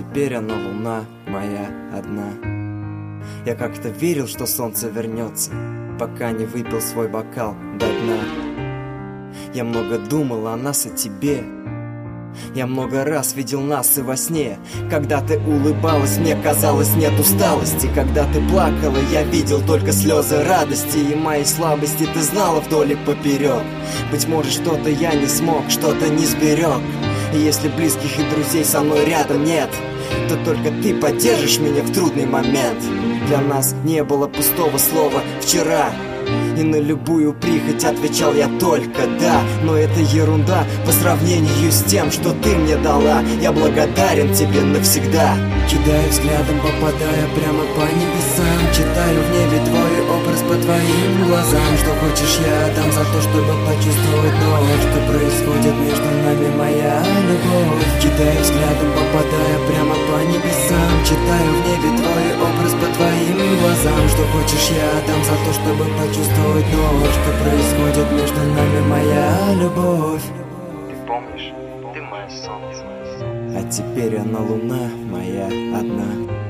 теперь она луна моя одна. Я как-то верил, что солнце вернется, пока не выпил свой бокал до дна. Я много думал о нас и тебе. Я много раз видел нас и во сне. Когда ты улыбалась, мне казалось, нет усталости. Когда ты плакала, я видел только слезы радости. И мои слабости ты знала вдоль и поперек. Быть может, что-то я не смог, что-то не сберег. И если близких и друзей со мной рядом нет, то только ты поддержишь меня в трудный момент. Для нас не было пустого слова «вчера», и на любую прихоть отвечал я только «да». Но это ерунда по сравнению с тем, что ты мне дала. Я благодарен тебе навсегда. Кидаю взглядом, попадая прямо по небесам. Читаю в небе твой образ по твоим глазам. Что хочешь, я отдам за то, чтобы почувствовать ночь. Что происходит между нами, моя любовь. Кидаю взглядом, попадая прямо по небесам. Читаю в небе твой образ по твоим глазам. Что хочешь, я отдам за то, чтобы почувствовать ночь. Что происходит между нами, моя любовь. Ты помнишь, ты мое солнце. А теперь она луна моя одна.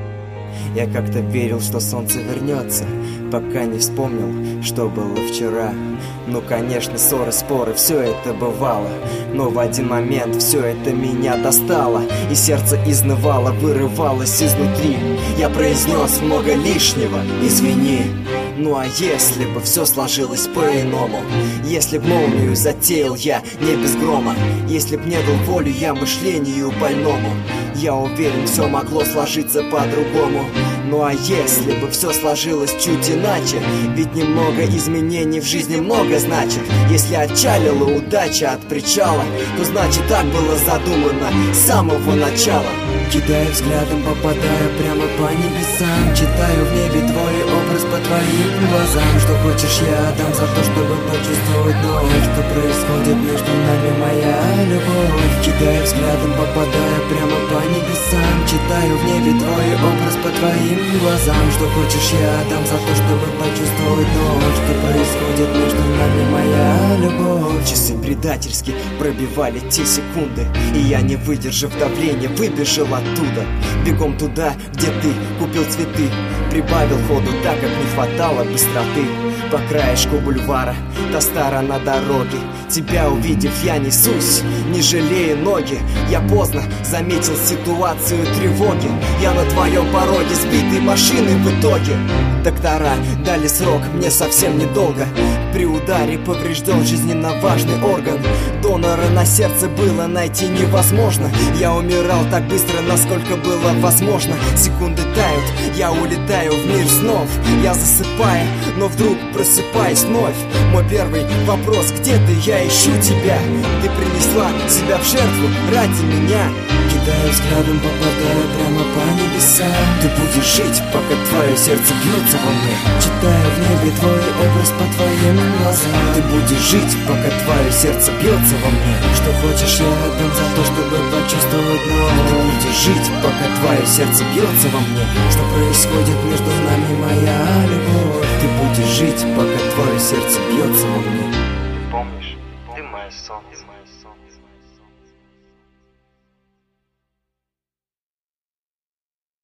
Я как-то верил, что солнце вернется, пока не вспомнил, что было вчера. Ну, конечно, ссоры, споры, все это бывало. Но в один момент все это меня достало. И сердце изнывало, вырывалось изнутри. Я произнес много лишнего, извини. Ну а если бы все сложилось по-иному? Если б молнию затеял я не без грома, если б не дал волю я мышлению больному, я уверен, все могло сложиться по-другому. Ну а если бы все сложилось чуть иначе? Ведь немного изменений в жизни много значит. Если отчалила удача от причала, то значит так было задумано с самого начала. Кидаю взглядом, попадая прямо по небесам. Читаю в небе твой образ по твоим глазам. Что хочешь, я отдам за то, чтобы почувствовать ночь. Что происходит между нами, моя любовь. Кидаю взглядом, попадая прямо по небесам. Читаю в небе твой образ по твоим глазам. Что хочешь, я отдам за то, чтобы почувствовать ночь. Что происходит между нами, моя любовь. Часы предательски пробивали те секунды, и я, не выдержав давления, выбежал оттуда. Бегом туда, где ты купил цветы. Прибавил ходу так, как не хватало быстроты. По краешку бульвара, та сторона дороги. Тебя увидев, я несусь, не жалея ноги. Я поздно заметил ситуацию тревоги. Я на твоем пороге, сбитой машиной в итоге. Доктора дали срок, мне совсем недолго. При ударе поврежден жизненно важный орган. Донора на сердце было найти невозможно. Я умирал так быстро, насколько было возможно. Секунды тают, я улетаю в мир снов. Я засыпаю, но вдруг просыпаюсь вновь. Мой первый вопрос: где ты? Я ищу тебя. Ты принесла себя в жертву ради меня. Кидаю взглядом, попадая прямо по небесам. Ты будешь жить, пока твое сердце бьется во мне. Читаю в небе твой образ по твоим глазам. Ты будешь жить, пока твое сердце бьется во мне. Что хочешь, я отдам за то, чтобы почувствовать ночь. Ты будешь жить, пока твое сердце бьется во мне. Что происходит между нами, моя любовь. Ты будешь жить, пока твое сердце бьется во мне. Помнишь, ты мое солнце.